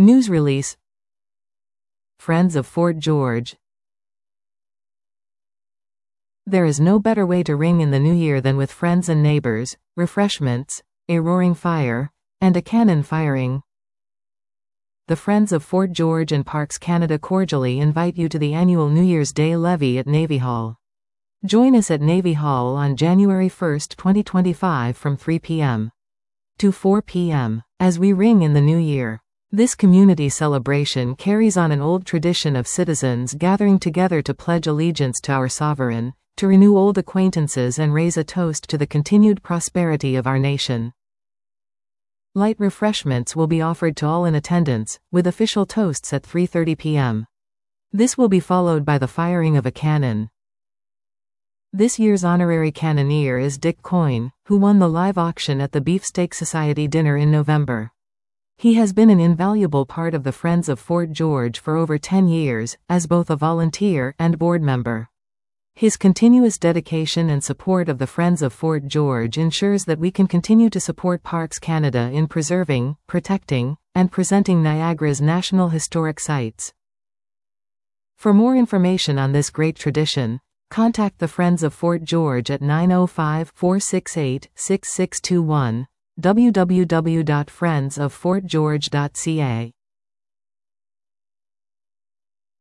News release. Friends of Fort George. There is no better way to ring in the new year than with friends and neighbors, refreshments, a roaring fire, and a cannon firing. The Friends of Fort George and Parks Canada cordially invite you to the annual New Year's Day levee at Navy Hall. Join us at Navy Hall on January 1, 2025 from 3 p.m. to 4 p.m. as we ring in the new year. This community celebration carries on an old tradition of citizens gathering together to pledge allegiance to our sovereign, to renew old acquaintances and raise a toast to the continued prosperity of our nation. Light refreshments will be offered to all in attendance, with official toasts at 3:30 p.m. This will be followed by the firing of a cannon. This year's honorary cannoneer is Dick Coyne, who won the live auction at the Beefsteak Society dinner in November. He has been an invaluable part of the Friends of Fort George for over 10 years, as both a volunteer and board member. His continuous dedication and support of the Friends of Fort George ensures that we can continue to support Parks Canada in preserving, protecting, and presenting Niagara's national historic sites. For more information on this great tradition, contact the Friends of Fort George at 905-468-6621, www.friendsoffortgeorge.ca.